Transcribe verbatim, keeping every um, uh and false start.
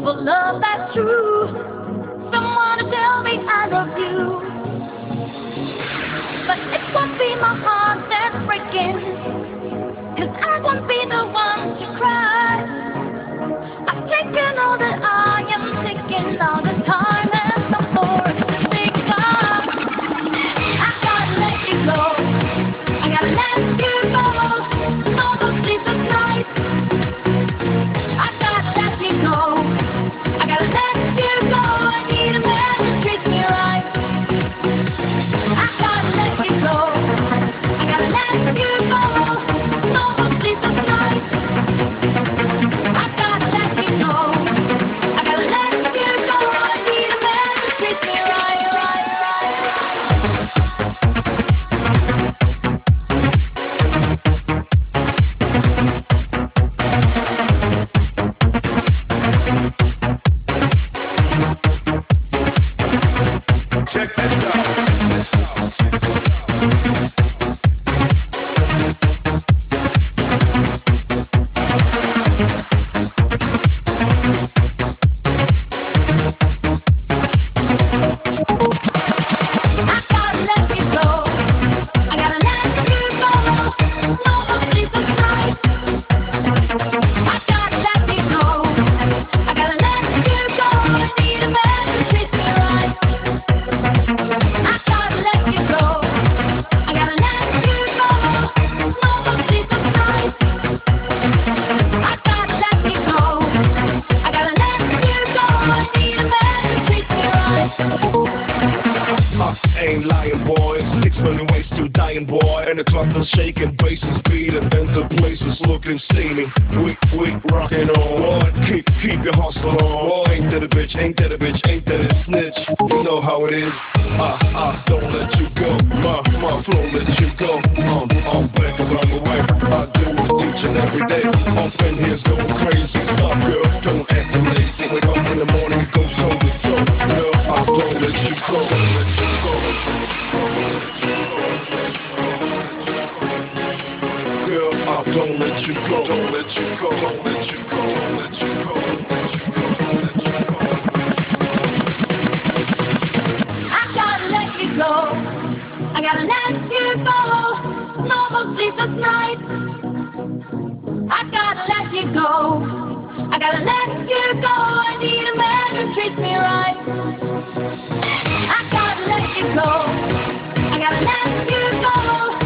for love that's true. Someone to tell me I love you. But it won't be my heart that's breaking, 'cause I won't be the one to cry. I've taken all that I am taking, all the time and some more to say goodbye. I gotta let you go, I gotta let you go. No more sleepless nights. I gotta let you go, I gotta let you go. I need a man who treats me right. I gotta let you go, I gotta let you go. No more sleepless nights. I gotta let you go, I gotta let you go. I need a man who treats me right, right, right, Check this out. I gotta let you go, I gotta let you go. No more sleepless nights. I gotta let you go, I gotta let you go. I need a man who treats me right. I gotta let you go, I gotta let you go. No more sleepless nights. I gotta let you go, I gotta let you go. I need a man who treats me right. I ain't lying, boy. Six million ways to dying, boy. And the club is shaking, bass is beating, and the place is looking steamy. We, we rockin' on, boy. Keep, keep your hustle on, boy. Ain't that a bitch, ain't that a bitch, ain't that a snitch? You know how it is. Ah, ah, don't let you go. My, my flow let you go. Um, I'm back around the way. I do it each and every day. Up in here's going crazy. Stop, girl. Don't act lazy. Wake up in the morning, it goes toe to toe. Girl, I don't let you go. Don't let you go. Girl, I don't let you go. Don't let you go. Don't let you go. Don't let you go. Don't let you go. Don't let you go. I gotta let you go, I gotta let you go. No more sleepless nights. I gotta let you go, I gotta let you go. I need a man who treats me right. I gotta let you go, I gotta let you go.